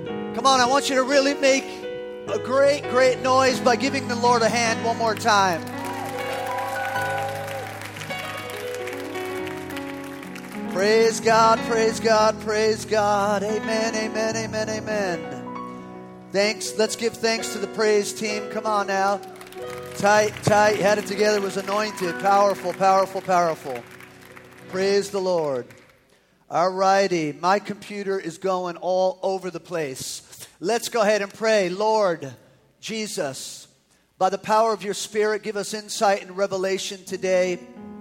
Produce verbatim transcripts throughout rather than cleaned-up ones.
Come on, I want you to really make a great, great noise by giving the Lord a hand one more time. Praise God, praise God, praise God. Amen, amen, amen, amen. Thanks. Let's give thanks to the praise team. Come on now. Tight, tight. Had it together. Was anointed. Powerful, powerful, powerful. Praise the Lord. All righty. My computer is going all over the place. Let's go ahead and pray. Lord Jesus, by the power of your Spirit, give us insight and revelation today.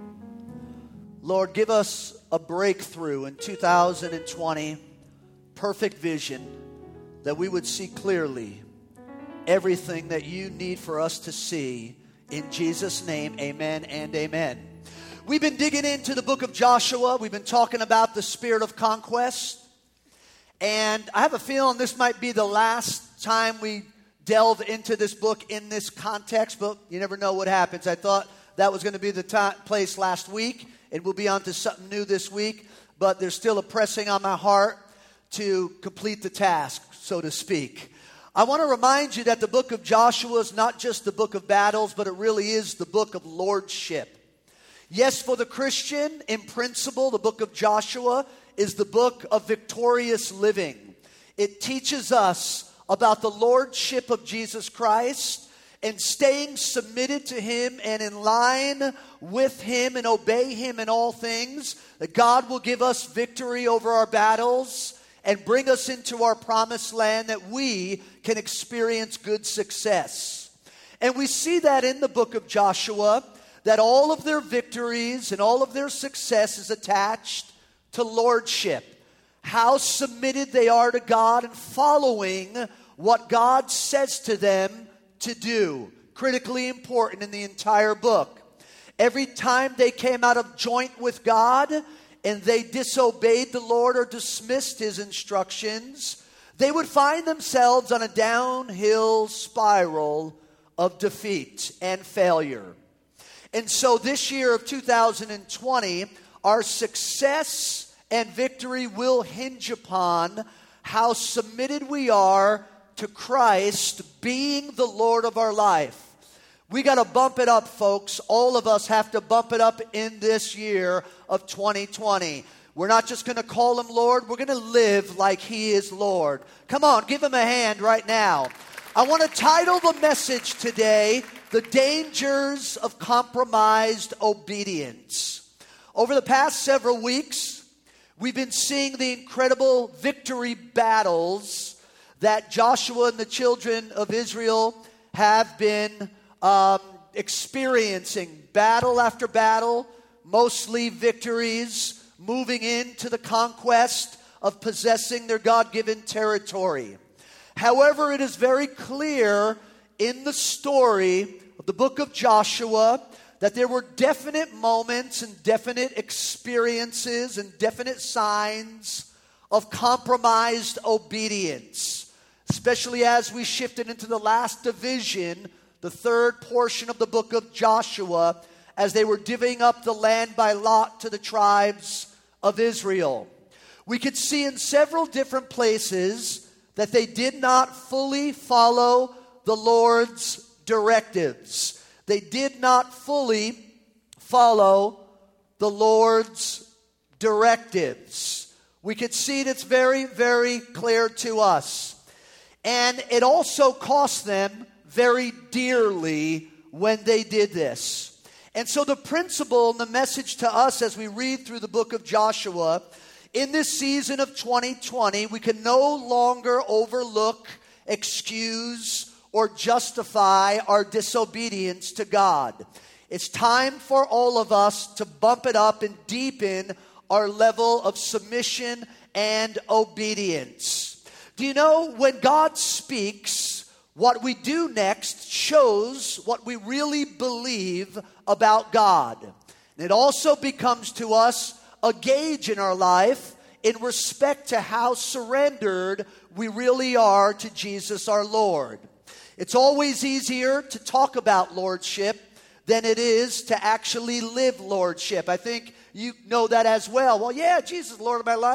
Lord, give us a breakthrough in two thousand twenty. Perfect vision that we would see clearly everything that you need for us to see. In Jesus' name, amen and amen. We've been digging into the book of Joshua. We've been talking about the spirit of conquest. And I have a feeling this might be the last time we delve into this book in this context, but you never know what happens. I thought that was going to be the t- place last week, and we'll be on to something new this week, but there's still a pressing on my heart to complete the task, so to speak. I want to remind you that the book of Joshua is not just the book of battles, but it really is the book of lordship. Yes, for the Christian, in principle, the book of Joshua is the book of victorious living. It teaches us about the lordship of Jesus Christ and staying submitted to him and in line with him and obey him in all things, that God will give us victory over our battles and bring us into our promised land, that we can experience good success. And we see that in the book of Joshua, that all of their victories and all of their success is attached to lordship. How submitted they are to God and following what God says to them to do. Critically important in the entire book. Every time they came out of joint with God and they disobeyed the Lord or dismissed his instructions, they would find themselves on a downhill spiral of defeat and failure. And so this year of two thousand twenty, our success and victory will hinge upon how submitted we are to Christ being the Lord of our life. We got to bump it up, folks. All of us have to bump it up in this year of twenty twenty. We're not just going to call him Lord. We're going to live like he is Lord. Come on, give him a hand right now. I want to title the message today, The Dangers of Compromised Obedience. Over the past several weeks, we've been seeing the incredible victory battles that Joshua and the children of Israel have been um, experiencing. Battle after battle, mostly victories, moving into the conquest of possessing their God-given territory. However, it is very clear in the story of the book of Joshua that there were definite moments and definite experiences and definite signs of compromised obedience, especially as we shifted into the last division, the third portion of the book of Joshua, as they were divvying up the land by lot to the tribes of Israel. We could see in several different places that they did not fully follow the Lord's directives. They did not fully follow the Lord's directives. We could see it, it's very, very clear to us. And it also cost them very dearly when they did this. And so the principle and the message to us as we read through the book of Joshua, in this season of twenty twenty, we can no longer overlook, excuse, or justify our disobedience to God. It's time for all of us to bump it up and deepen our level of submission and obedience. Do you know, when God speaks, what we do next shows what we really believe about God. And it also becomes to us a gauge in our life in respect to how surrendered we really are to Jesus our Lord. It's always easier to talk about lordship than it is to actually live lordship. I think you know that as well. Well, yeah, Jesus is Lord of my life.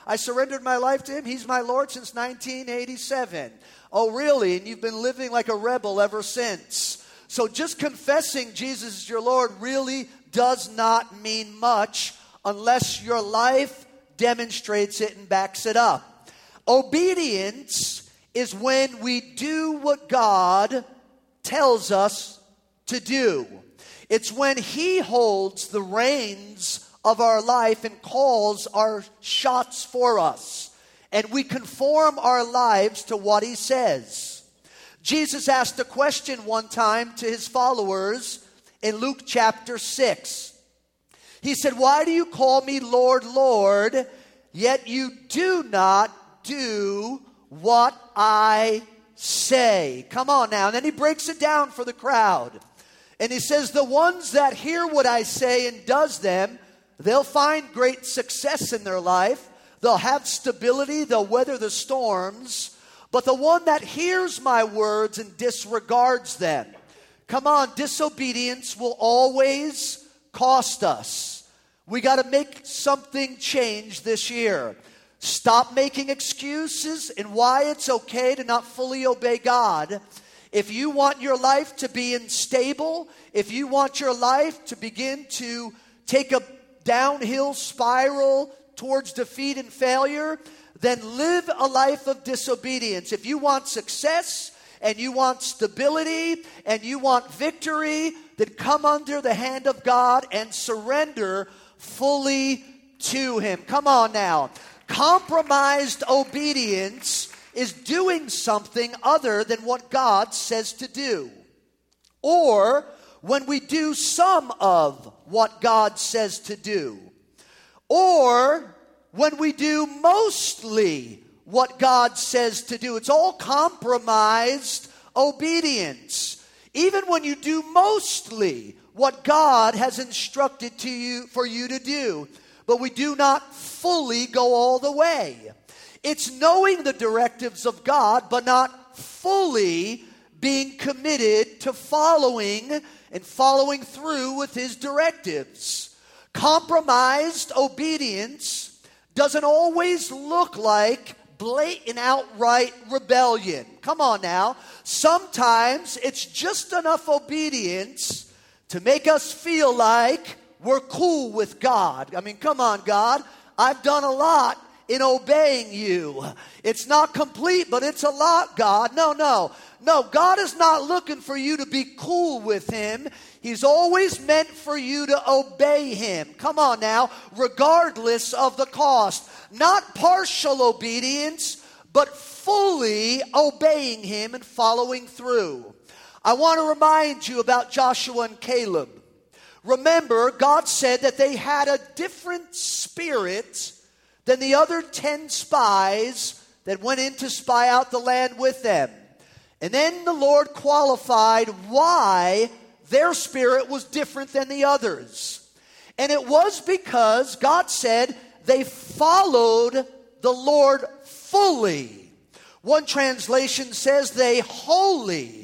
I surrendered my life to him. He's my Lord since nineteen eighty-seven. Oh, really? And you've been living like a rebel ever since. So just confessing Jesus is your Lord really does not mean much unless your life demonstrates it and backs it up. Obedience is when we do what God tells us to do. It's when he holds the reins of our life and calls our shots for us. And we conform our lives to what he says. Jesus asked a question one time to his followers in Luke chapter six. He said, "Why do you call me Lord, Lord, yet you do not do what I say?" Come on now. And then he breaks it down for the crowd. And he says, the ones that hear what I say and does them, they'll find great success in their life. They'll have stability. They'll weather the storms. But the one that hears my words and disregards them, come on, disobedience will always cost us. We got to make something change this year. Stop making excuses and why it's okay to not fully obey God. If you want your life to be unstable, if you want your life to begin to take a downhill spiral towards defeat and failure, then live a life of disobedience. If you want success and you want stability and you want victory, then come under the hand of God and surrender fully to him. Come on now. Compromised obedience is doing something other than what God says to do. Or when we do some of what God says to do. Or when we do mostly what God says to do. It's all compromised obedience. Even when you do mostly what God has instructed to you for you to do, but we do not fully go all the way. It's knowing the directives of God, but not fully being committed to following and following through with his directives. Compromised obedience doesn't always look like blatant outright rebellion. Come on now. Sometimes it's just enough obedience to make us feel like we're cool with God. I mean, come on, God. I've done a lot in obeying you. It's not complete, but it's a lot, God. No, no. No, God is not looking for you to be cool with him. He's always meant for you to obey him. Come on now, regardless of the cost. Not partial obedience, but fully obeying him and following through. I want to remind you about Joshua and Caleb. Remember, God said that they had a different spirit than the other ten spies that went in to spy out the land with them. And then the Lord qualified why their spirit was different than the others. And it was because God said they followed the Lord fully. One translation says they wholly,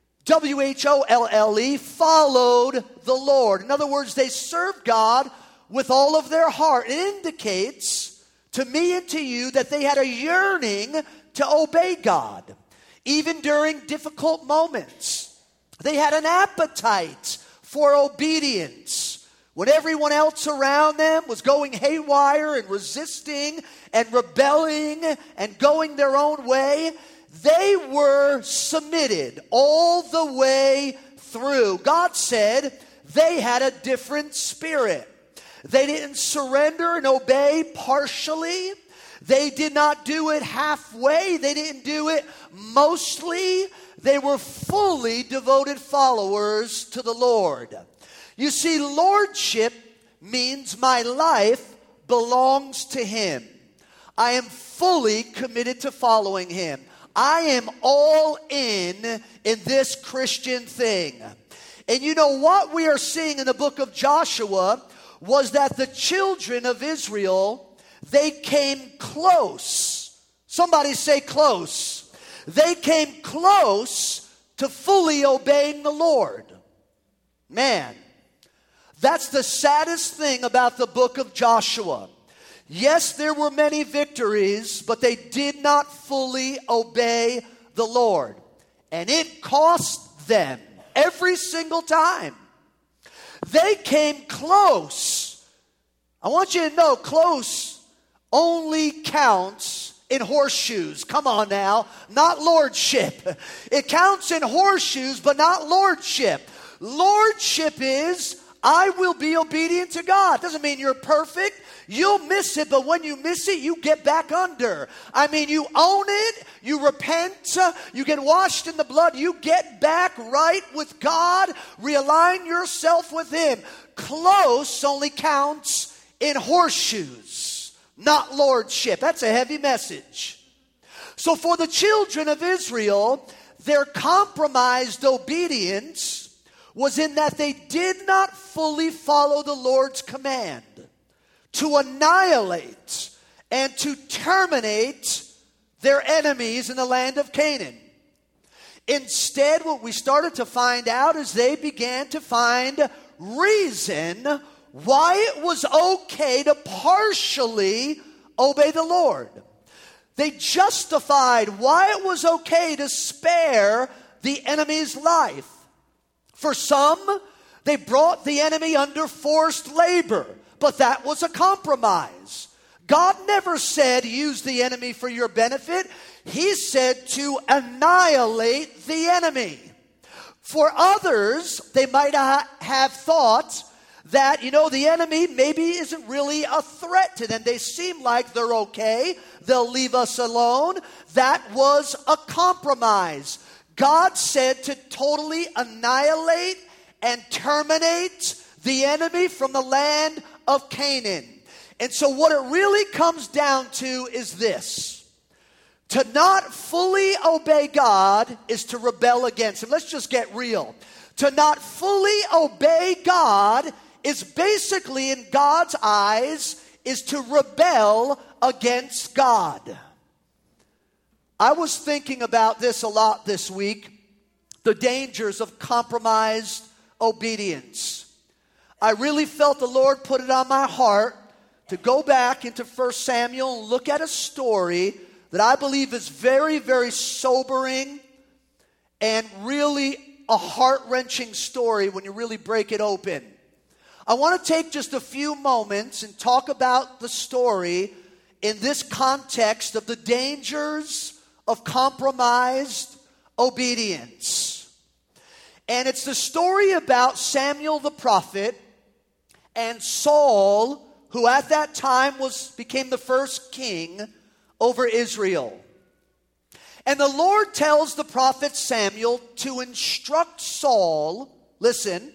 W H O L L E, followed the Lord. In other words, they served God with all of their heart. It indicates to me and to you that they had a yearning to obey God, even during difficult moments. They had an appetite for obedience. When everyone else around them was going haywire and resisting and rebelling and going their own way, they were submitted all the way through. God said they had a different spirit. They didn't surrender and obey partially. They did not do it halfway. They didn't do it mostly. They were fully devoted followers to the Lord. You see, lordship means my life belongs to him. I am fully committed to following him. I am all in in this Christian thing. And you know what we are seeing in the book of Joshua was that the children of Israel, they came close. Somebody say close. They came close to fully obeying the Lord. Man, that's the saddest thing about the book of Joshua. Yes, there were many victories, but they did not fully obey the Lord. And it cost them every single time. They came close. I want you to know, close only counts in horseshoes. Come on now. Not lordship. It counts in horseshoes, but not lordship. Lordship is, I will be obedient to God. Doesn't mean you're perfect. You'll miss it, but when you miss it, you get back under. I mean, you own it, you repent, uh, you get washed in the blood, you get back right with God, realign yourself with Him. Close only counts in horseshoes, not lordship. That's a heavy message. So for the children of Israel, their compromised obedience was in that they did not fully follow the Lord's command to annihilate and to terminate their enemies in the land of Canaan. Instead, what we started to find out is they began to find reason why it was okay to partially obey the Lord. They justified why it was okay to spare the enemy's life. For some, they brought the enemy under forced labor. But that was a compromise. God never said use the enemy for your benefit. He said to annihilate the enemy. For others, they might ha- have thought that, you know, the enemy maybe isn't really a threat to them. They seem like they're okay. They'll leave us alone. That was a compromise. God said to totally annihilate and terminate the enemy from the land of Canaan. And so what it really comes down to is this. To not fully obey God is to rebel against Him. Let's just get real. To not fully obey God is basically, in God's eyes, is to rebel against God. I was thinking about this a lot this week. The dangers of compromised obedience. I really felt the Lord put it on my heart to go back into First Samuel and look at a story that I believe is very, very sobering and really a heart-wrenching story when you really break it open. I want to take just a few moments and talk about the story in this context of the dangers of compromised obedience. And it's the story about Samuel the prophet and Saul, who at that time was became the first king over Israel. And the Lord tells the prophet Samuel to instruct Saul, listen,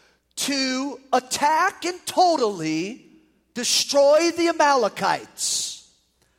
to attack and totally destroy the Amalekites.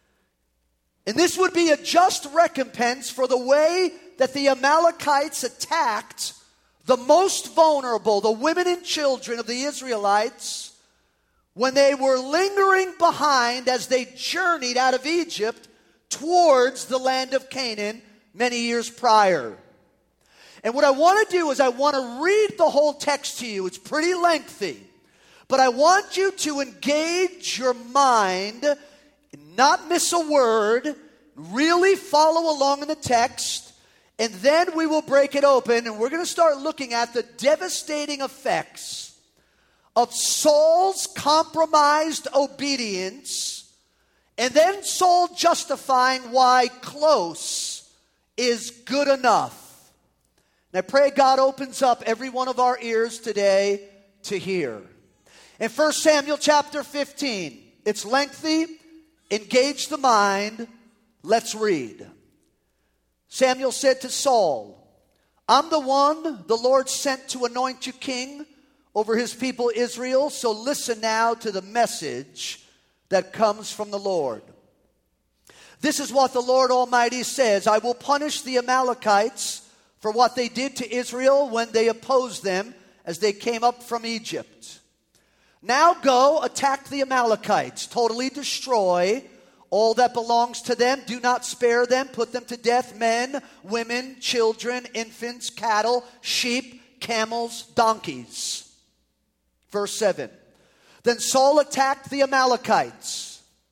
And this would be a just recompense for the way that the Amalekites attacked the most vulnerable, the women and children of the Israelites, when they were lingering behind as they journeyed out of Egypt towards the land of Canaan many years prior. And what I want to do is I want to read the whole text to you. It's pretty lengthy. But I want you to engage your mind, not miss a word, really follow along in the text. And then we will break it open, and we're going to start looking at the devastating effects of Saul's compromised obedience, and then Saul justifying why close is good enough. And I pray God opens up every one of our ears today to hear. In First Samuel chapter fifteen, it's lengthy, engage the mind, let's read. Samuel said to Saul, I'm the one the Lord sent to anoint you king over his people Israel, so listen now to the message that comes from the Lord. This is what the Lord Almighty says, I will punish the Amalekites for what they did to Israel when they opposed them as they came up from Egypt. Now go, attack the Amalekites, totally destroy all that belongs to them. Do not spare them. Put them to death, men, women, children, infants, cattle, sheep, camels, donkeys. Verse seven. Then Saul attacked the Amalekites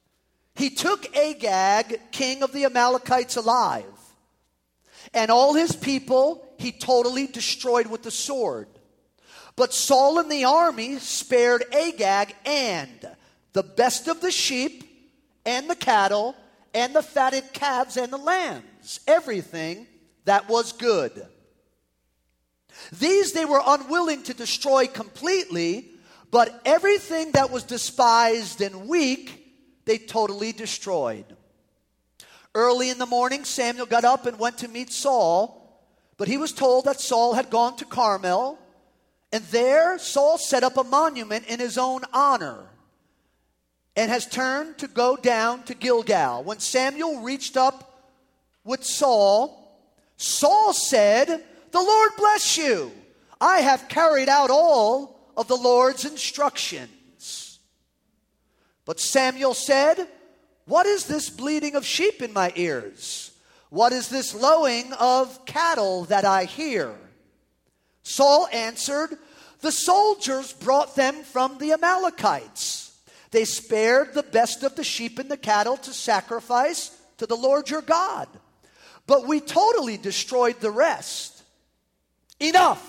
he took Agag, king of the Amalekites, alive. And all his people he totally destroyed with the sword. But Saul and the army spared Agag and the best of the sheep and the cattle and the fatted calves and the lambs, everything that was good. These they were unwilling to destroy completely, but everything that was despised and weak, they totally destroyed. Early in the morning, Samuel got up and went to meet Saul, but he was told that Saul had gone to Carmel, and there Saul set up a monument in his own honor and has turned to go down to Gilgal. When Samuel reached up with Saul, Saul said, "The Lord bless you. I have carried out all of the Lord's instructions." But Samuel said, "What is this bleating of sheep in my ears? What is this lowing of cattle that I hear?" Saul answered, "The soldiers brought them from the Amalekites. They spared the best of the sheep and the cattle to sacrifice to the Lord your God. But we totally destroyed the rest." "Enough,"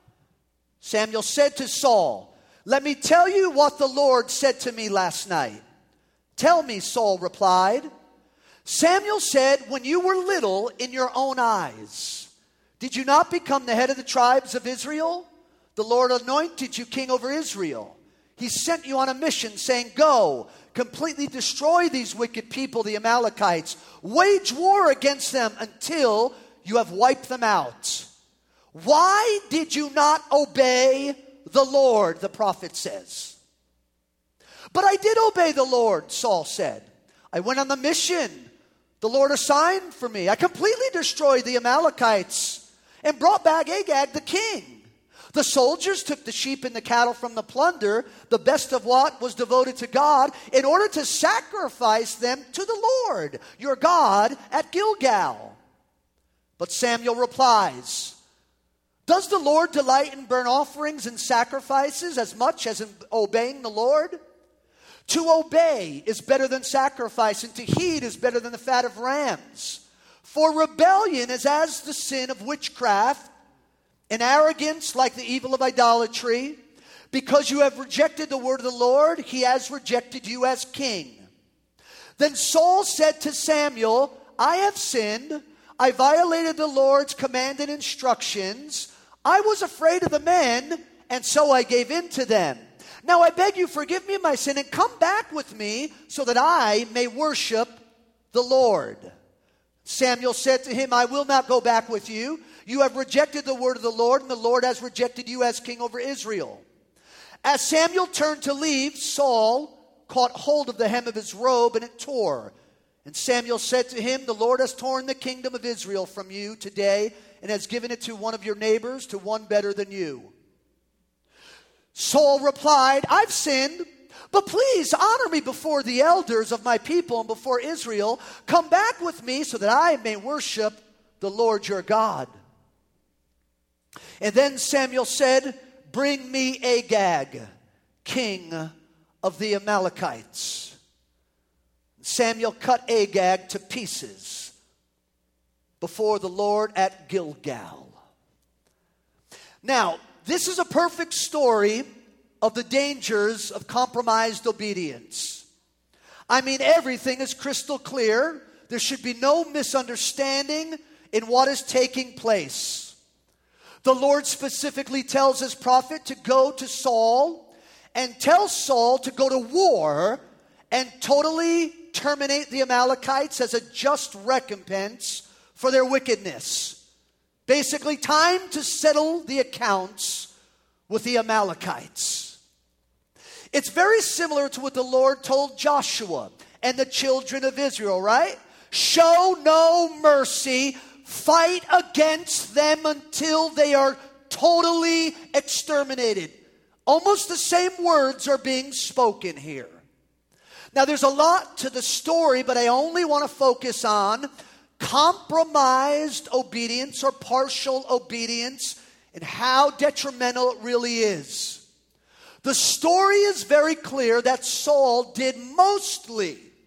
Samuel said to Saul. "Let me tell you what the Lord said to me last night." "Tell me," Saul replied. Samuel said, "When you were little in your own eyes, did you not become the head of the tribes of Israel? The Lord anointed you king over Israel. He sent you on a mission saying, 'Go, completely destroy these wicked people, the Amalekites. Wage war against them until you have wiped them out.' Why did you not obey the Lord?" the prophet says. "But I did obey the Lord," Saul said. "I went on the mission the Lord assigned for me. I completely destroyed the Amalekites and brought back Agag the king. The soldiers took the sheep and the cattle from the plunder, the best of what was devoted to God, in order to sacrifice them to the Lord, your God, at Gilgal." But Samuel replies, "Does the Lord delight in burnt offerings and sacrifices as much as in obeying the Lord? To obey is better than sacrifice, and to heed is better than the fat of rams. For rebellion is as the sin of witchcraft, and arrogance like the evil of idolatry. Because you have rejected the word of the Lord, he has rejected you as king." Then Saul said to Samuel, "I have sinned. I violated the Lord's command and instructions. I was afraid of the men, and so I gave in to them. Now I beg you, forgive me my sin, and come back with me so that I may worship the Lord." Samuel said to him, "I will not go back with you. You have rejected the word of the Lord, and the Lord has rejected you as king over Israel." As Samuel turned to leave, Saul caught hold of the hem of his robe, and it tore. And Samuel said to him, "The Lord has torn the kingdom of Israel from you today, and has given it to one of your neighbors, to one better than you." Saul replied, "I've sinned, but please honor me before the elders of my people and before Israel. Come back with me so that I may worship the Lord your God." And then Samuel said, "Bring me Agag, king of the Amalekites." Samuel cut Agag to pieces before the Lord at Gilgal. Now, this is a perfect story of the dangers of compromised obedience. I mean, everything is crystal clear. There should be no misunderstanding in what is taking place. The Lord specifically tells his prophet to go to Saul and tell Saul to go to war and totally terminate the Amalekites as a just recompense for their wickedness. Basically, time to settle the accounts with the Amalekites. It's very similar to what the Lord told Joshua and the children of Israel, right? Show no mercy. Fight against them until they are totally exterminated. Almost the same words are being spoken here. Now, there's a lot to the story, but I only want to focus on compromised obedience or partial obedience and how detrimental it really is. The story is very clear that Saul did mostly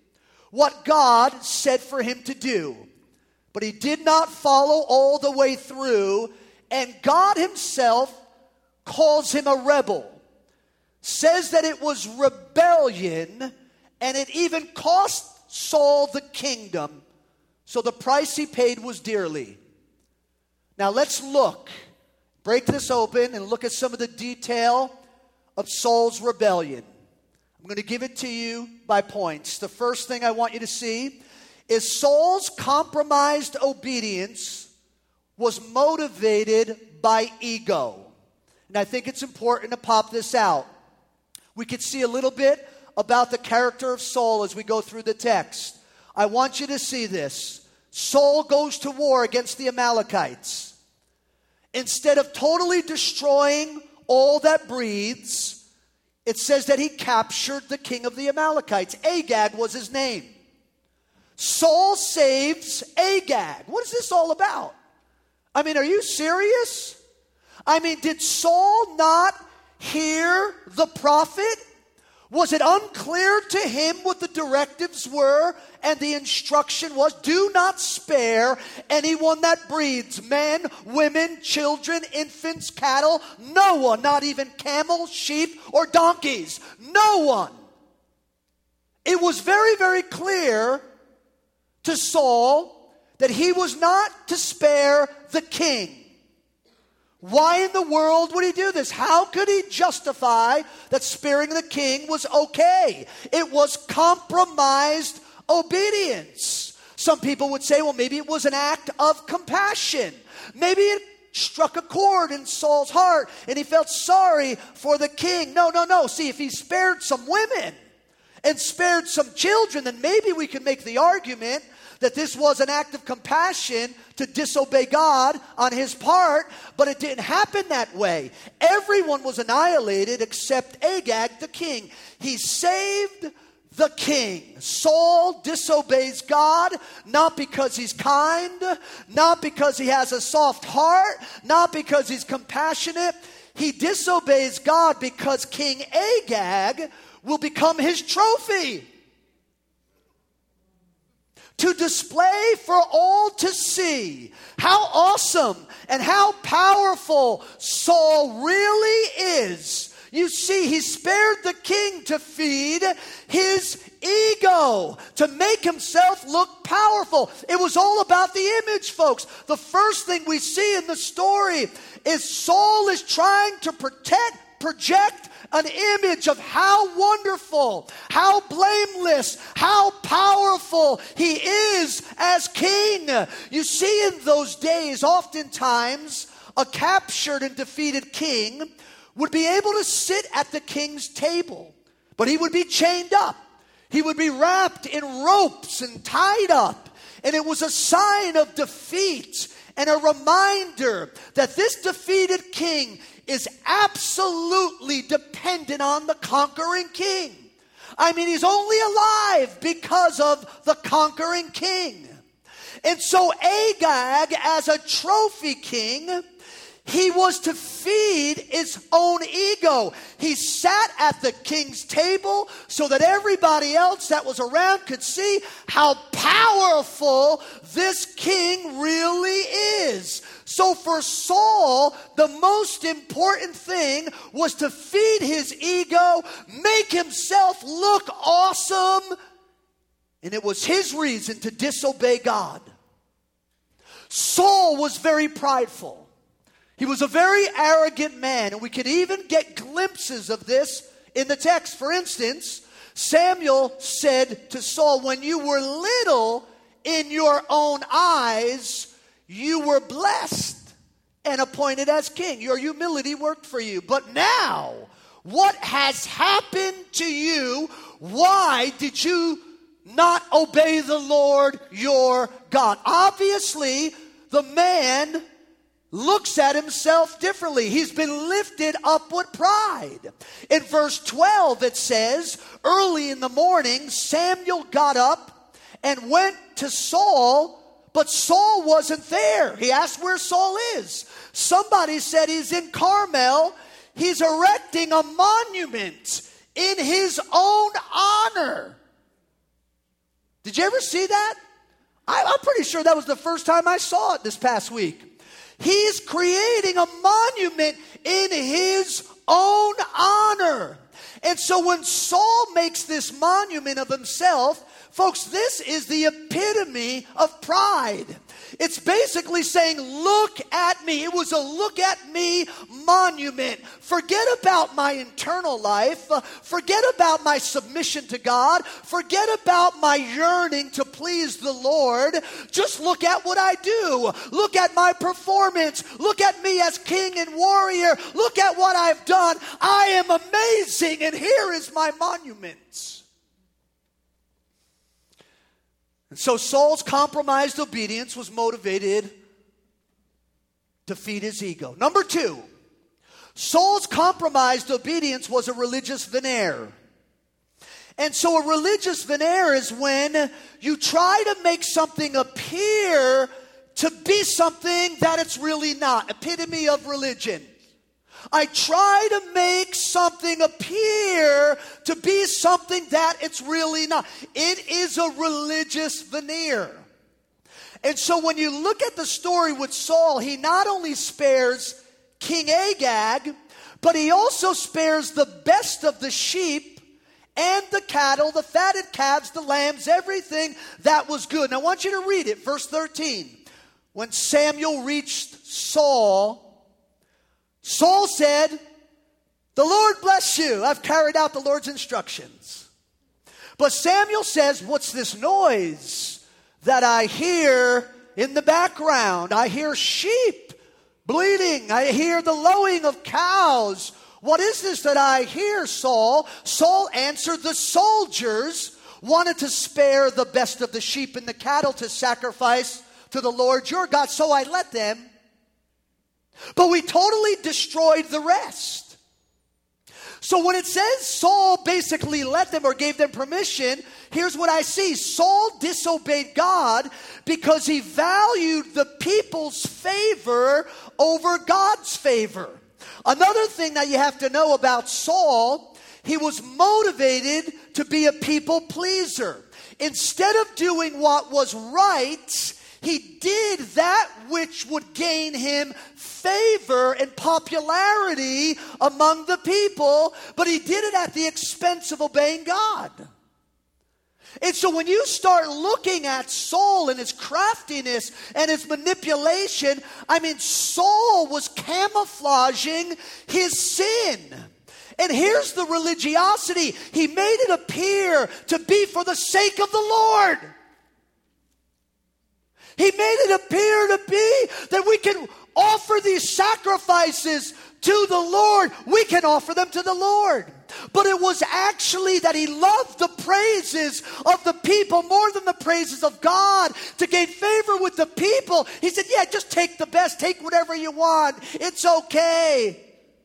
what God said for him to do. But he did not follow all the way through, and God himself calls him a rebel. Says that it was rebellion, and it even cost Saul the kingdom. So the price he paid was dearly. Now let's look, break this open and look at some of the detail of Saul's rebellion. I'm going to give it to you by points. The first thing I want you to see is Saul's compromised obedience was motivated by ego. And I think it's important to pop this out. We could see a little bit about the character of Saul as we go through the text. I want you to see this. Saul goes to war against the Amalekites. Instead of totally destroying all that breathes, it says that he captured the king of the Amalekites. Agag was his name. Saul saves Agag. What is this all about? I mean, are you serious? I mean, did Saul not hear the prophet? Was it unclear to him what the directives were and the instruction was? Do not spare anyone that breathes, men, women, children, infants, cattle, no one, not even camels, sheep, or donkeys. No one. It was very, very clear to Saul that he was not to spare the king. Why in the world would he do this? How could he justify that sparing the king was okay? It was compromised obedience. Some people would say, well, maybe it was an act of compassion. Maybe it struck a chord in Saul's heart and he felt sorry for the king. No, no, no. See, if he spared some women and spared some children, then maybe we could make the argument that this was an act of compassion to disobey God on his part, but it didn't happen that way. Everyone was annihilated except Agag, the king. He saved the king. Saul disobeys God, not because he's kind, not because he has a soft heart, not because he's compassionate. He disobeys God because King Agag will become his trophy, to display for all to see how awesome and how powerful Saul really is. You see, he spared the king to feed his ego, to make himself look powerful. It was all about the image, folks. The first thing we see in the story is Saul is trying to protect, project an image of how wonderful, how blameless, how powerful he is as king. You see, in those days, oftentimes, a captured and defeated king would be able to sit at the king's table, but he would be chained up. He would be wrapped in ropes and tied up, and it was a sign of defeat and a reminder that this defeated king is absolutely dependent on the conquering king. I mean, he's only alive because of the conquering king. And so Agag, as a trophy king, he was to feed his own ego. He sat at the king's table so that everybody else that was around could see how powerful this king really is. So for Saul, the most important thing was to feed his ego, make himself look awesome, and it was his reason to disobey God. Saul was very prideful. He was a very arrogant man, and we could even get glimpses of this in the text. For instance, Samuel said to Saul, when you were little in your own eyes, you were blessed and appointed as king. Your humility worked for you. But now, what has happened to you? Why did you not obey the Lord your God? Obviously, the man looks at himself differently. He's been lifted up with pride. In verse twelve, it says, early in the morning, Samuel got up and went to Saul, but Saul wasn't there. He asked where Saul is. Somebody said he's in Carmel. He's erecting a monument in his own honor. Did you ever see that? I, I'm pretty sure that was the first time I saw it this past week. He's creating a monument in his own honor. And so when Saul makes this monument of himself, folks, this is the epitome of pride. It's basically saying, look at me. It was a look at me monument. Forget about my internal life. Uh, forget about my submission to God. Forget about my yearning to please the Lord. Just look at what I do. Look at my performance. Look at me as king and warrior. Look at what I've done. I am amazing, and here is my monument. And so Saul's compromised obedience was motivated to feed his ego. Number two, Saul's compromised obedience was a religious veneer. And so a religious veneer is when you try to make something appear to be something that it's really not. Epitome of religion. I try to make something appear to be something that it's really not. It is a religious veneer. And so when you look at the story with Saul, he not only spares King Agag, but he also spares the best of the sheep and the cattle, the fatted calves, the lambs, everything that was good. Now I want you to read it, verse thirteen. When Samuel reached Saul, Saul said, "The Lord bless you. I've carried out the Lord's instructions." But Samuel says, "What's this noise that I hear in the background? I hear sheep bleating. I hear the lowing of cows. What is this that I hear, Saul?" Saul answered, "The soldiers wanted to spare the best of the sheep and the cattle to sacrifice to the Lord your God, so I let them. But we totally destroyed the rest." So when it says Saul basically let them or gave them permission, here's what I see. Saul disobeyed God because he valued the people's favor over God's favor. Another thing that you have to know about Saul, he was motivated to be a people pleaser. Instead of doing what was right, he did that which would gain him favor and popularity among the people, but he did it at the expense of obeying God. And so when you start looking at Saul and his craftiness and his manipulation, I mean, Saul was camouflaging his sin. And here's the religiosity. He made it appear to be for the sake of the Lord. He made it appear to be that we can offer these sacrifices to the Lord. We can offer them to the Lord. But it was actually that he loved the praises of the people more than the praises of God. To gain favor with the people, he said, yeah, just take the best. Take whatever you want. It's okay.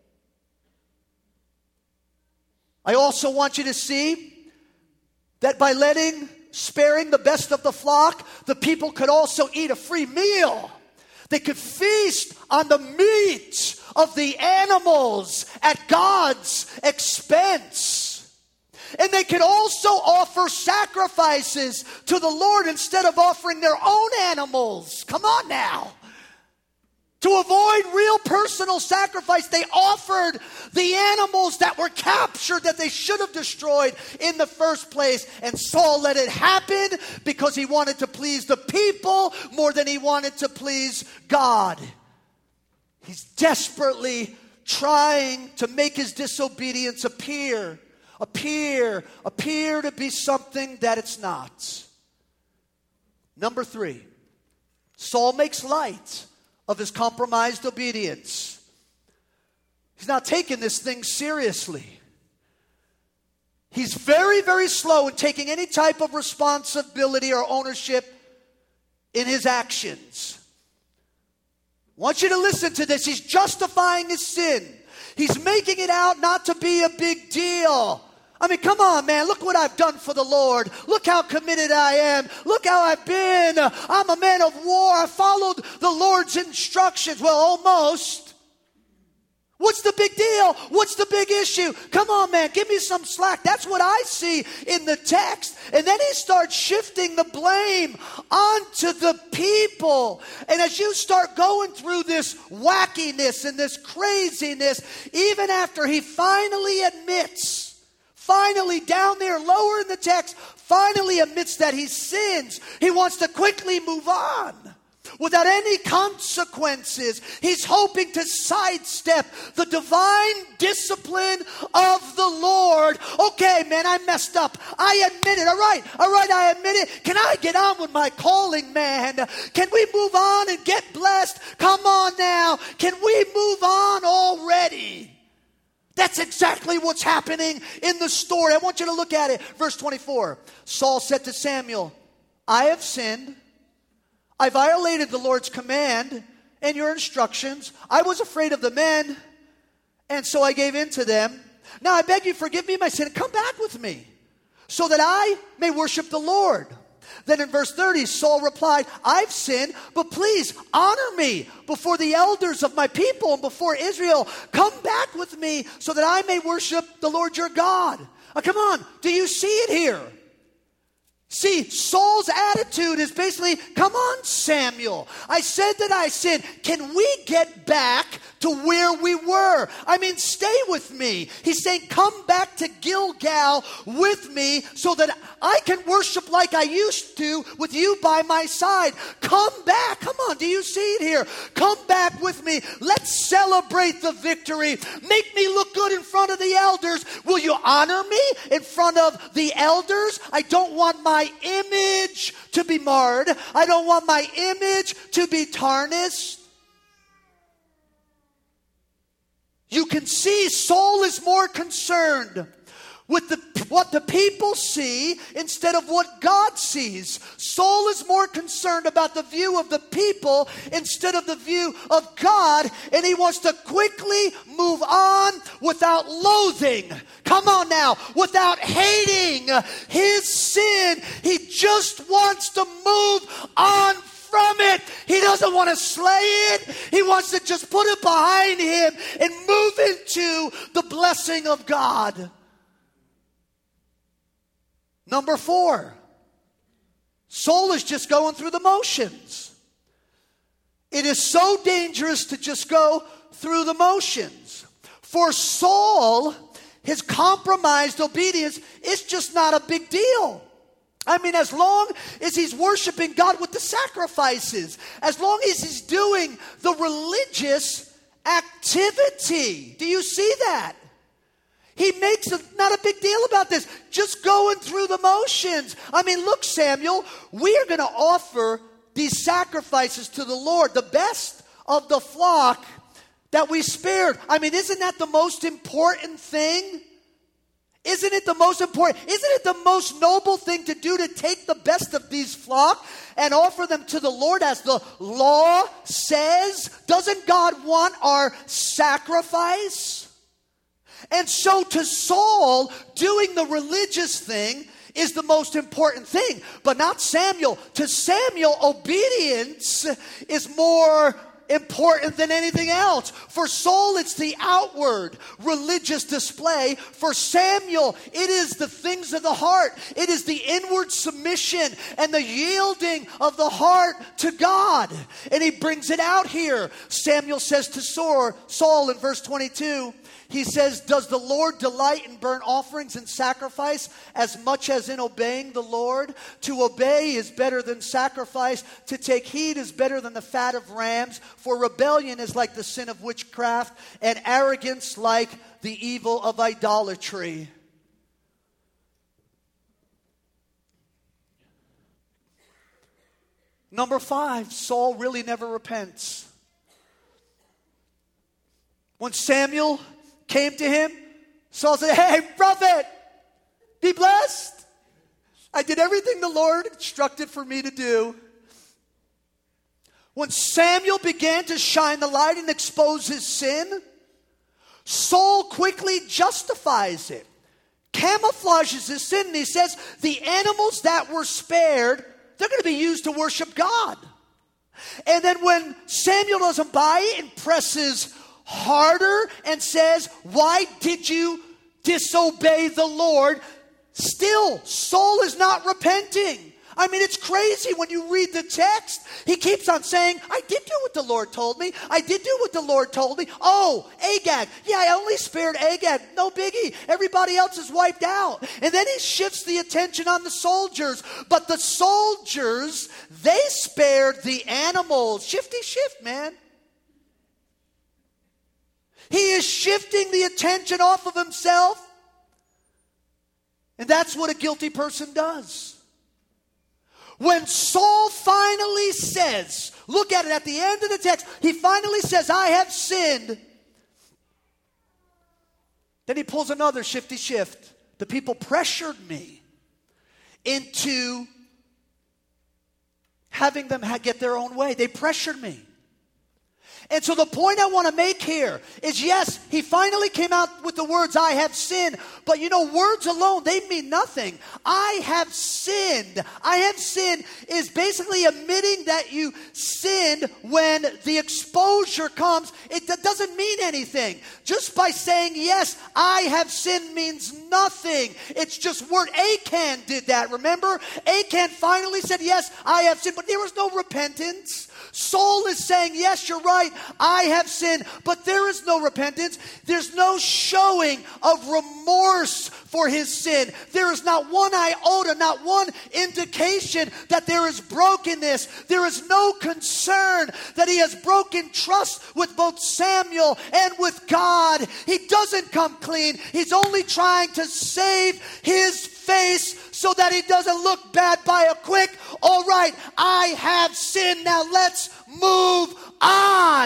I also want you to see that by letting sparing the best of the flock, the people could also eat a free meal. They could feast on the meat of the animals at God's expense. And they could also offer sacrifices to the Lord instead of offering their own animals. Come on now. To avoid real personal sacrifice, they offered the animals that were captured that they should have destroyed in the first place. And Saul let it happen because he wanted to please the people more than he wanted to please God. He's desperately trying to make his disobedience appear, appear, appear to be something that it's not. Number three, Saul makes light of his compromised obedience. He's not taking this thing seriously. He's very, very slow in taking any type of responsibility or ownership in his actions. I want you to listen to this. He's justifying his sin. He's making it out not to be a big deal. I mean, come on, man. Look what I've done for the Lord. Look how committed I am. Look how I've been. I'm a man of war. I followed the Lord's instructions. Well, almost. What's the big deal? What's the big issue? Come on, man, give me some slack. That's what I see in the text. And then he starts shifting the blame onto the people. And as you start going through this wackiness and this craziness, even after he finally admits, finally down there lower in the text, finally admits that he sins, he wants to quickly move on. Without any consequences. He's hoping to sidestep the divine discipline of the Lord. Okay, man, I messed up. I admit it. All right, all right, I admit it. Can I get on with my calling, man? Can we move on and get blessed? Come on now. Can we move on already? That's exactly what's happening in the story. I want you to look at it. Verse twenty-four. Saul said to Samuel, I have sinned. I violated the Lord's command and your instructions. I was afraid of the men, and so I gave in to them. Now I beg you, forgive me my sin, and come back with me, so that I may worship the Lord. Then in verse thirty, Saul replied, I've sinned, but please honor me before the elders of my people and before Israel. Come back with me, so that I may worship the Lord your God. Now, come on, do you see it here? See, Saul's attitude is basically, come on, Samuel. I said that I sinned. Can we get back to where we were? I mean, stay with me. He's saying, come back to Gilgal with me so that I can worship like I used to with you by my side. Come back. Come on, do you see it here? Come back with me. Let's celebrate the victory. Make me look good in front of the elders. Will you honor me in front of the elders? I don't want my image to be marred. I don't want my image to be tarnished. You can see Saul is more concerned with the, what the people see instead of what God sees. Saul is more concerned about the view of the people instead of the view of God, and he wants to quickly move on without loathing. Come on now, without hating his sin. He just wants to move on from it. He doesn't want to slay it. He wants to just put it behind him and move into the blessing of God. Number four, Saul is just going through the motions. It is so dangerous to just go through the motions. For Saul, his compromised obedience is just not a big deal. I mean, as long as he's worshiping God with the sacrifices, as long as he's doing the religious activity. Do you see that? He makes a, not a big deal about this. Just going through the motions. I mean, look, Samuel, we are going to offer these sacrifices to the Lord, the best of the flock that we spared. I mean, isn't that the most important thing? Isn't it the most important? Isn't it the most noble thing to do to take the best of these flock and offer them to the Lord as the law says? Doesn't God want our sacrifice? And so to Saul, doing the religious thing is the most important thing, but not Samuel. To Samuel, obedience is more important than anything else. For Saul, it's the outward religious display. For Samuel, it is the things of the heart. It is the inward submission and the yielding of the heart to God. And he brings it out here. Samuel says to Saul in verse twenty-two, he says, does the Lord delight in burnt offerings and sacrifice as much as in obeying the Lord? To obey is better than sacrifice. To take heed is better than the fat of rams. For rebellion is like the sin of witchcraft, and arrogance like the evil of idolatry. Number five, Saul really never repents. When Samuel came to him, Saul said, hey, prophet, be blessed. I did everything the Lord instructed for me to do. When Samuel began to shine the light and expose his sin, Saul quickly justifies it, camouflages his sin, and he says, the animals that were spared, they're going to be used to worship God. And then when Samuel doesn't buy it and presses harder and says, why did you disobey the Lord? Still, Saul is not repenting. I mean, it's crazy when you read the text. He keeps on saying, I did do what the Lord told me. I did do what the Lord told me. Oh, Agag. Yeah, I only spared Agag. No biggie. Everybody else is wiped out. And then he shifts the attention on the soldiers. But the soldiers, they spared the animals. Shifty shift, man. He is shifting the attention off of himself. And that's what a guilty person does. When Saul finally says, look at it at the end of the text, he finally says, I have sinned. Then he pulls another shifty shift. The people pressured me into having them get their own way. They pressured me. And so the point I want to make here is, yes, he finally came out with the words, I have sinned. But you know, words alone, they mean nothing. I have sinned. I have sinned is basically admitting that you sinned when the exposure comes. It doesn't mean anything. Just by saying, yes, I have sinned means nothing. It's just word. Achan did that, remember? Achan finally said, yes, I have sinned. But there was no repentance. Saul is saying, yes, you're right, I have sinned, but there is no repentance. There's no showing of remorse for his sin. There is not one iota, not one indication that there is brokenness. There is no concern that he has broken trust with both Samuel and with God. He doesn't come clean. He's only trying to save his face so that he doesn't look bad by a quick, all right, I have sinned, now let's move on.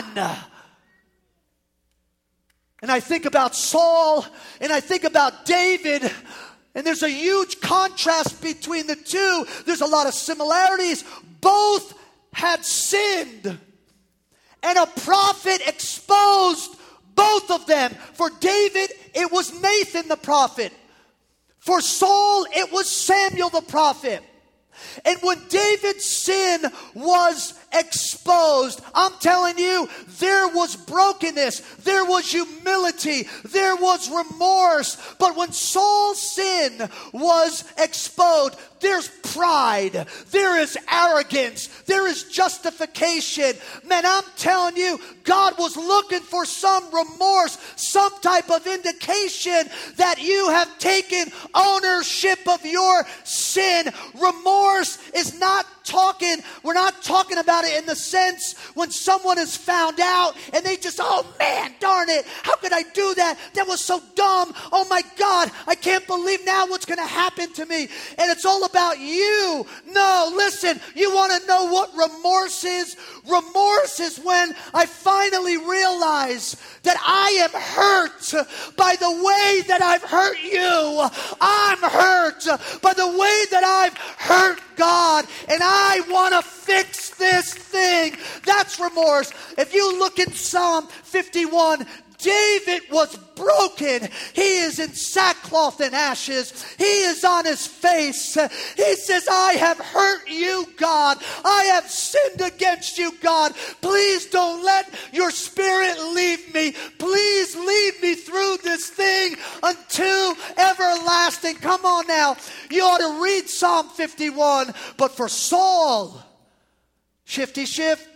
And I think about Saul, and I think about David, and there's a huge contrast between the two. There's a lot of similarities. Both had sinned, and a prophet exposed both of them. For David, it was Nathan the prophet. For Saul, it was Samuel the prophet. And when David's sin was exposed, I'm telling you, there was brokenness, there was humility, there was remorse. But when Saul's sin was exposed, there's pride, there is arrogance, there is justification. Man, I'm telling you, God was looking for some remorse, some type of indication that you have taken ownership of your sin. Remorse is not talking, we're not talking about it in the sense when someone is found out and they just, oh man, darn it, how could I do that? That was so dumb. Oh my God, I can't believe now what's going to happen to me. And it's all about you. No, listen, you want to know what remorse is? Remorse is when I finally realize that I am hurt by the way that I've hurt you. I'm hurt by the way that I've hurt God, and I want to fix this thing. That's remorse. If you look in Psalm fifty-one, David was broken. He is in sackcloth and ashes. He is on his face. He says, I have hurt you, God. I have sinned against you, God. Please don't let your spirit leave me. Please lead me through this thing until everlasting. Come on now. You ought to read Psalm fifty-one. But for Saul, shifty shift,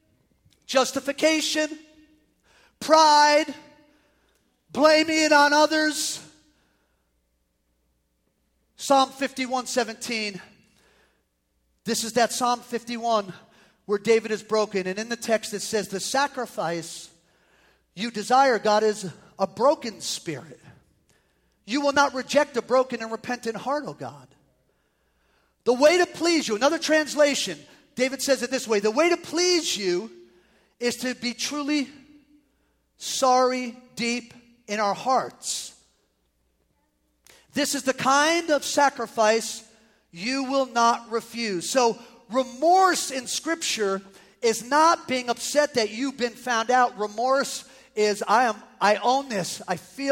justification, pride, blaming it on others. Psalm fifty-one seventeen. This is that Psalm fifty-one where David is broken. And in the text it says, the sacrifice you desire, God, is a broken spirit. You will not reject a broken and repentant heart, O God. The way to please you, another translation, David says it this way, the way to please you is to be truly sorry deep in our hearts. This is the kind of sacrifice you will not refuse. So remorse in Scripture is not being upset that you've been found out. Remorse is I am I own this. I feel it.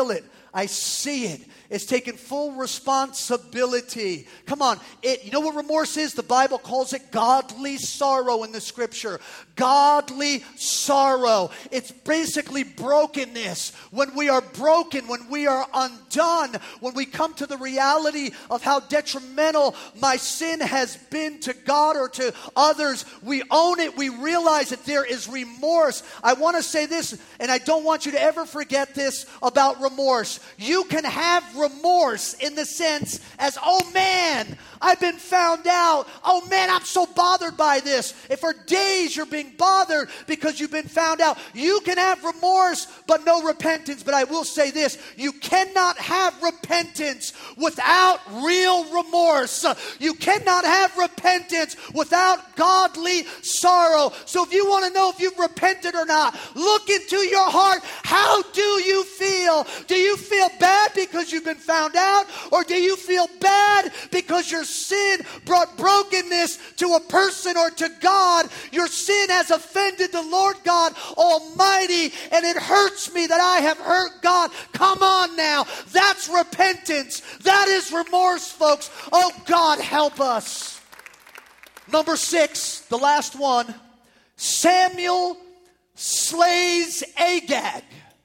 I see it. It's taking full responsibility. Come on. It, you know what remorse is? The Bible calls it godly sorrow in the scripture. Godly sorrow. It's basically brokenness. When we are broken, when we are undone, when we come to the reality of how detrimental my sin has been to God or to others, we own it. We realize that there is remorse. I want to say this, and I don't want you to ever forget this about remorse. You can have remorse in the sense as, oh man, I've been found out. Oh man, I'm so bothered by this. If for days you're being bothered because you've been found out, you can have remorse but no repentance. But I will say this, you cannot have repentance without real remorse. You cannot have repentance without godly sorrow. So if you want to know if you've repented or not, look into your heart. How do you feel? Do you feel bad because you've been found out? Or do you feel bad because your sin brought brokenness to a person or to God? Your sin has offended the Lord God Almighty, and it hurts me that I have hurt God. Come on now. That's repentance. That is remorse, folks. Oh, God, help us. Number six, the last one. Samuel slays Agag.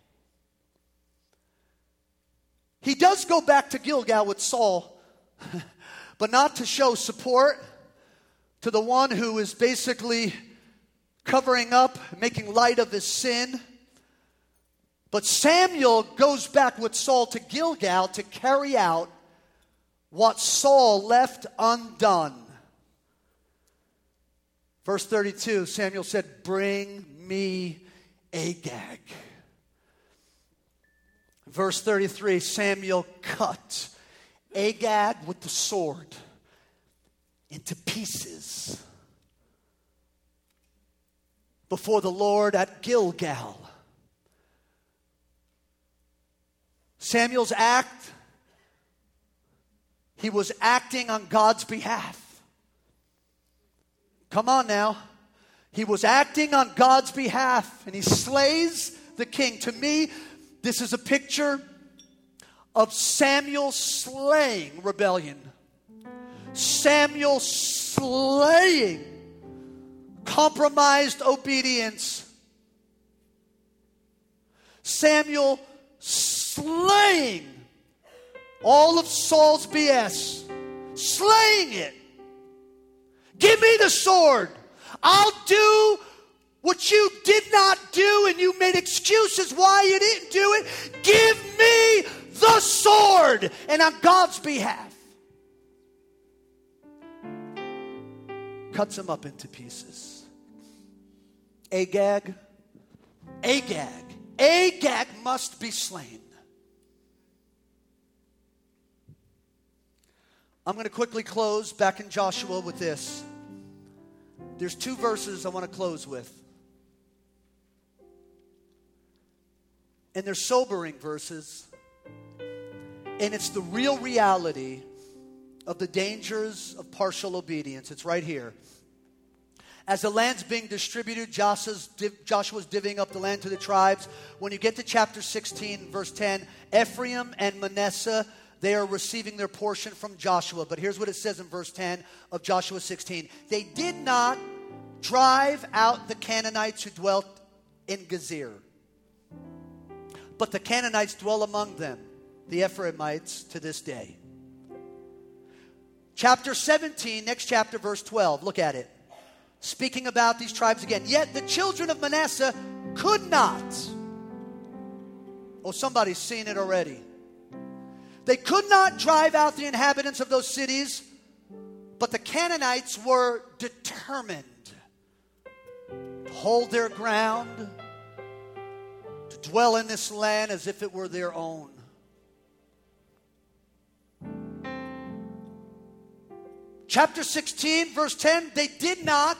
He does go back to Gilgal with Saul, but not to show support to the one who is basically covering up, making light of his sin. But Samuel goes back with Saul to Gilgal to carry out what Saul left undone. Verse thirty-two, Samuel said, "Bring me Agag." Verse thirty-three, Samuel cut Agag with the sword into pieces before the Lord at Gilgal. Samuel's act, he was acting on God's behalf. Come on now. He was acting on God's behalf, and he slays the king. To me, this is a picture of Samuel slaying rebellion. Samuel slaying compromised obedience. Samuel slaying all of Saul's B S. Slaying it. Give me the sword. I'll do what you did not do, and you made excuses why you didn't do it. Give me the sword. And on God's behalf, cuts him up into pieces. Agag, Agag, Agag must be slain. I'm going to quickly close back in Joshua with this. There's two verses I want to close with. And they're sobering verses. And it's the real reality of the dangers of partial obedience. It's right here. As the land's being distributed, Joshua's, Joshua's divvying up the land to the tribes. When you get to chapter sixteen, verse ten, Ephraim and Manasseh, they are receiving their portion from Joshua. But here's what it says in verse ten of Joshua sixteen. They did not drive out the Canaanites who dwelt in Gezer, but the Canaanites dwell among them, the Ephraimites, to this day. Chapter seventeen, next chapter, verse twelve. Look at it. Speaking about these tribes again. Yet the children of Manasseh could not. Oh, somebody's seen it already. They could not drive out the inhabitants of those cities, but the Canaanites were determined to hold their ground, to dwell in this land as if it were their own. Chapter sixteen, verse ten, they did not.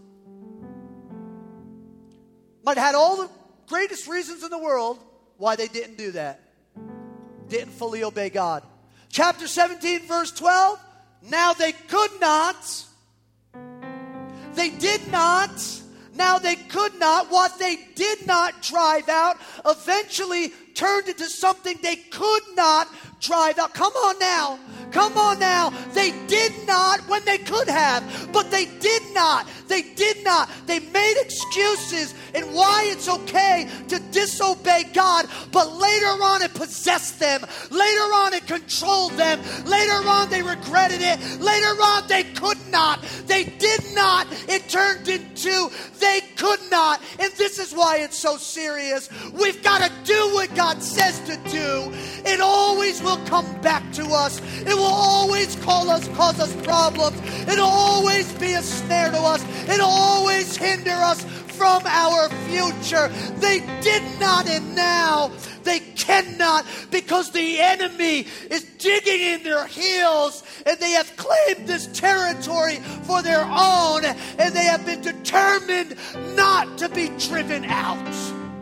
Might have had all the greatest reasons in the world why they didn't do that. Didn't fully obey God. Chapter seventeen, verse twelve, now they could not. They did not. Now they could not. What they did not drive out eventually turned into something they could not drive out. Come on now. Come on now. They did not when they could have, but they did not. They did not. They made excuses and why it's okay to disobey God, but later on it possessed them. Later on it controlled them. Later on they regretted it. Later on they could not. They did not. It turned into they could not. And this is why it's so serious. We've got to do what God says to do. It always will come back to us. It will always call us, cause us problems. It'll always be a snare to us. It'll always hinder us from our future. They did not, and now they cannot, because the enemy is digging in their heels and they have claimed this territory for their own, and they have been determined not to be driven out.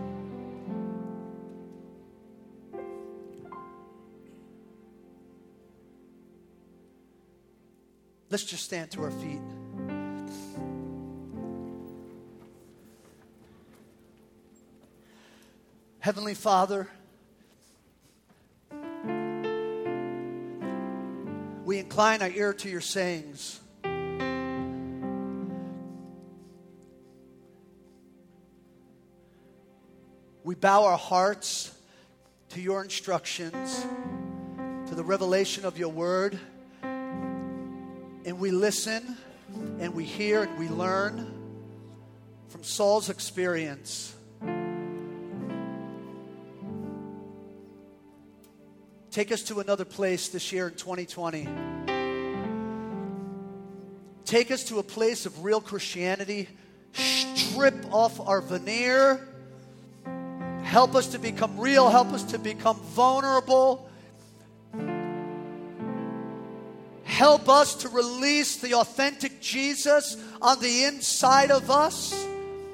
Let's just stand to our feet. Heavenly Father, we incline our ear to your sayings. We bow our hearts to your instructions, to the revelation of your word. And we listen, and we hear, and we learn from Saul's experience. Take us to another place this year in twenty twenty. Take us to a place of real Christianity. Strip off our veneer. Help us to become real. Help us to become vulnerable. Help us to release the authentic Jesus on the inside of us.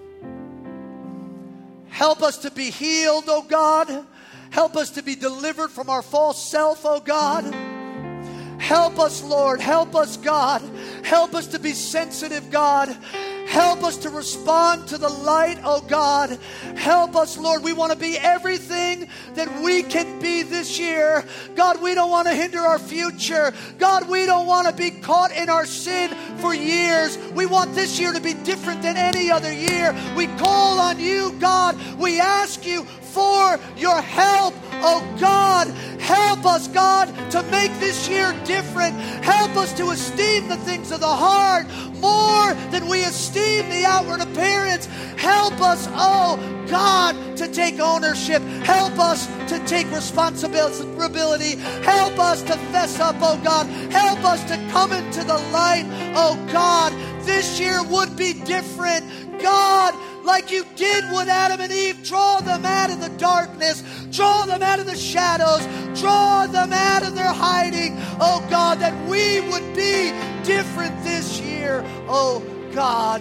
Help us to be healed, oh God. Help us to be delivered from our false self, oh God. Help us, Lord. Help us, God. Help us to be sensitive, God. Help us to respond to the light, oh God. Help us, Lord. We want to be everything that we can be this year. God, we don't want to hinder our future. God, we don't want to be caught in our sin for years. We want this year to be different than any other year. We call on you, God. We ask you for your help, oh God. Help us, God, to make this year different. Help us to esteem the things of the heart more than we esteem the outward appearance. Help us, oh God, to take ownership. Help us to take responsibility. Help us to fess up, oh God. Help us to come into the light, oh God. This year would be different, God. Like you did with Adam and Eve, draw them out of the darkness, draw them out of the shadows, draw them out of their hiding, oh God, that we would be different this year, oh God.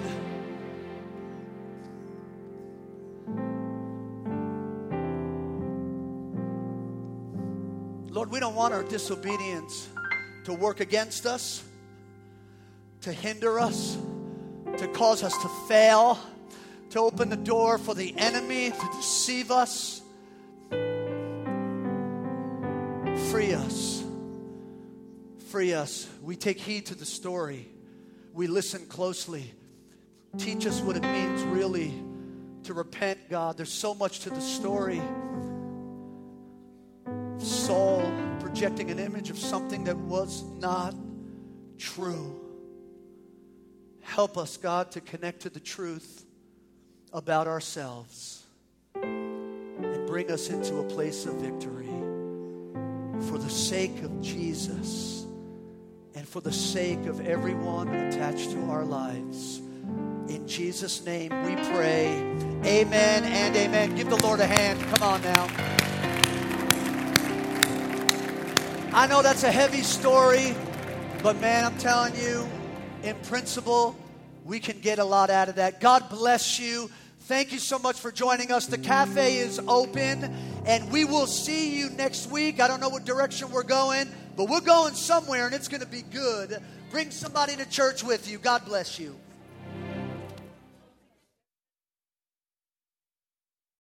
Lord, we don't want our disobedience to work against us, to hinder us, to cause us to fail, to open the door for the enemy to deceive us. Free us. Free us. We take heed to the story. We listen closely. Teach us what it means really to repent, God. There's so much to the story. Saul projecting an image of something that was not true. Help us, God, to connect to the truth about ourselves and bring us into a place of victory for the sake of Jesus and for the sake of everyone attached to our lives. In Jesus' name we pray. Amen and amen. Give the Lord a hand. Come on now. I know that's a heavy story, but man, I'm telling you, in principle, we can get a lot out of that. God bless you. Thank you so much for joining us. The cafe is open, and we will see you next week. I don't know what direction we're going, but we're going somewhere, and it's going to be good. Bring somebody to church with you. God bless you.